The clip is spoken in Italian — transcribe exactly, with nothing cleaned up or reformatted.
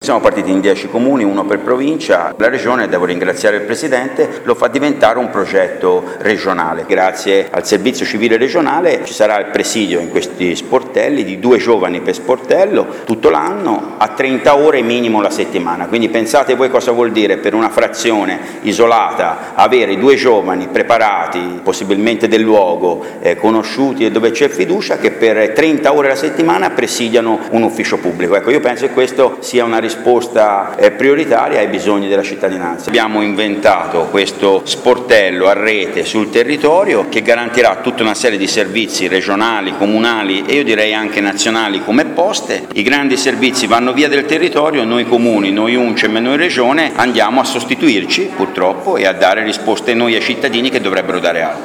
Siamo partiti in dieci comuni, uno per provincia. La Regione, devo ringraziare il Presidente, lo fa diventare un progetto regionale. Grazie al servizio civile regionale ci sarà il presidio in questi sportelli di due giovani per sportello tutto l'anno a trenta ore minimo la settimana. Quindi pensate voi cosa vuol dire per una frazione isolata avere due giovani preparati, possibilmente del luogo, eh, conosciuti e dove c'è fiducia, che per trenta ore la settimana presidiano un ufficio pubblico. Ecco, io penso che questo sia una risposta eh, prioritaria ai bisogni della cittadinanza. Abbiamo inventato questo sportello a rete sul territorio che garantirà tutta una serie di servizi regionali, comunali e io direi anche nazionali come poste. I grandi servizi vanno via del territorio, noi comuni, noi UNCEM e noi Regione andiamo a sostituirci purtroppo e a dare risposte noi ai cittadini che dovrebbero dare altro.